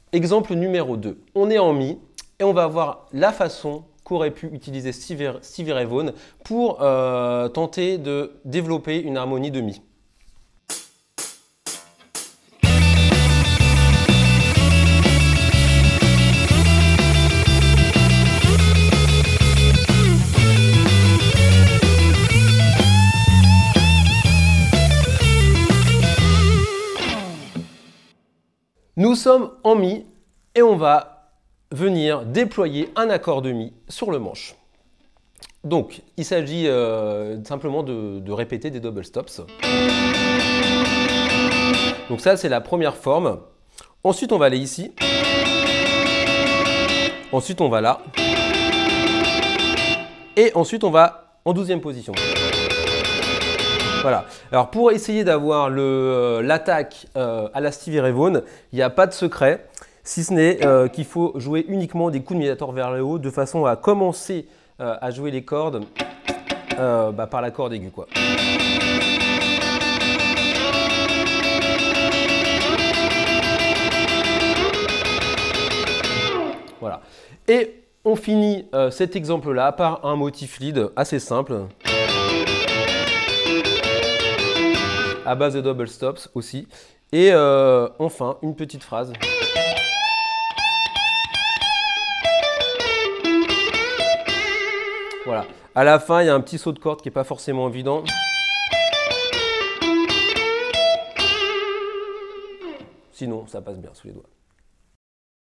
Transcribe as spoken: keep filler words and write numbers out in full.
Exemple numéro deux. On est en Mi et on va voir la façon qu'aurait pu utiliser Stevie, Stevie Ray Vaughan pour euh, tenter de développer une harmonie de Mi. Nous sommes en Mi et on va venir déployer un accord de Mi sur le manche. Donc, il s'agit euh, simplement de, de répéter des double stops. Donc ça, c'est la première forme. Ensuite, on va aller ici. Ensuite, on va là. Et ensuite, on va en douzième position. Voilà. Alors pour essayer d'avoir l'attaque euh, à la Stevie Ray Vaughan, il n'y a pas de secret, si ce n'est euh, qu'il faut jouer uniquement des coups de médiator vers le haut de façon à commencer euh, à jouer les cordes euh, bah, par la corde aiguë, quoi. Voilà. Et on finit euh, cet exemple-là par un motif lead assez simple. À base de double stops aussi. Et euh, enfin, une petite phrase. Voilà. À la fin, il y a un petit saut de corde qui n'est pas forcément évident. Sinon, ça passe bien sous les doigts.